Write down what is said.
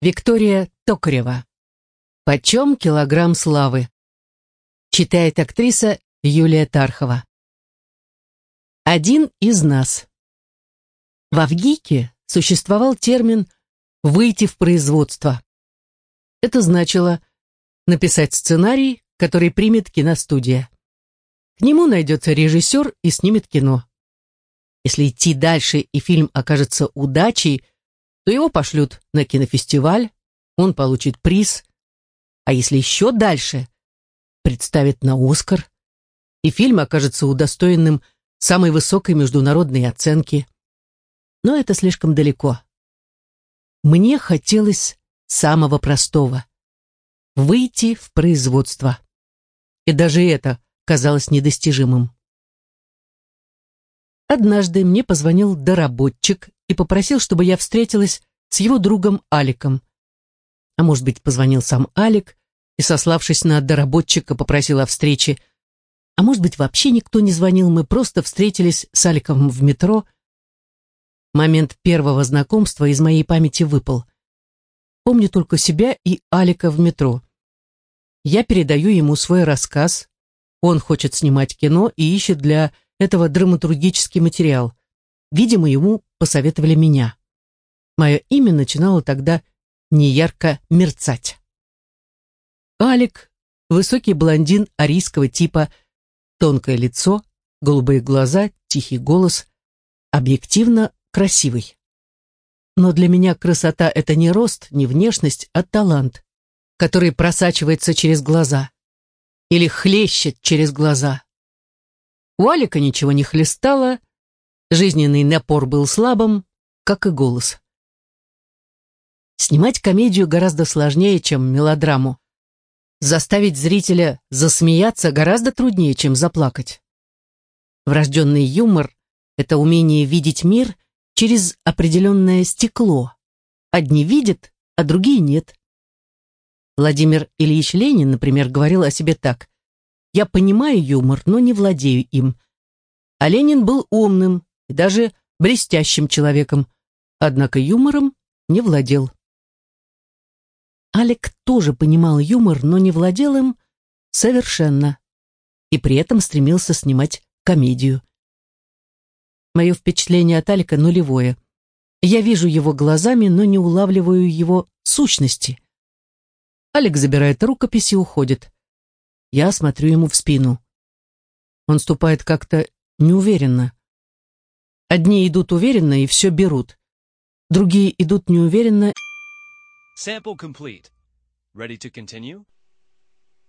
Виктория Токарева. «Почем килограмм славы?» Читает актриса Юлия Тархова. Один из нас. В Авгике существовал термин «выйти в производство». Это значило написать сценарий, который примет киностудия. К нему найдется режиссер и снимет кино. Если идти дальше и фильм окажется удачей, то его пошлют на кинофестиваль, он получит приз, а если еще дальше, представят на «Оскар», и фильм окажется удостоенным самой высокой международной оценки. Но это слишком далеко. Мне хотелось самого простого — выйти в производство. И даже это казалось недостижимым. Однажды мне позвонил доработчик и попросил, чтобы я встретилась с его другом Аликом. А может быть, позвонил сам Алик и, сославшись на доработчика, попросил о встрече. А может быть, вообще никто не звонил, мы просто встретились с Аликом в метро. Момент первого знакомства из моей памяти выпал. Помню только себя и Алика в метро. Я передаю ему свой рассказ. Он хочет снимать кино и ищет для этого драматургический материал. Видимо, ему посоветовали меня. Мое имя начинало тогда неярко мерцать. Алик — высокий блондин арийского типа, тонкое лицо, голубые глаза, тихий голос, объективно красивый. Но для меня красота — это не рост, не внешность, а талант, который просачивается через глаза или хлещет через глаза. У Алика ничего не хлестало, жизненный напор был слабым, как и голос. Снимать комедию гораздо сложнее, чем мелодраму. Заставить зрителя засмеяться гораздо труднее, чем заплакать. Врожденный юмор — это умение видеть мир через определенное стекло. Одни видят, а другие нет. Владимир Ильич Ленин, например, говорил о себе так: «Я понимаю юмор, но не владею им». А Ленин был умным и даже блестящим человеком, однако юмором не владел. Алик тоже понимал юмор, но не владел им совершенно, и при этом стремился снимать комедию. Мое впечатление от Алика нулевое. Я вижу его глазами, но не улавливаю его сущности. Алик забирает рукопись и уходит. Я смотрю ему в спину. Он ступает как-то неуверенно. Одни идут уверенно и все берут. Другие идут неуверенно. Sample complete. Ready to continue?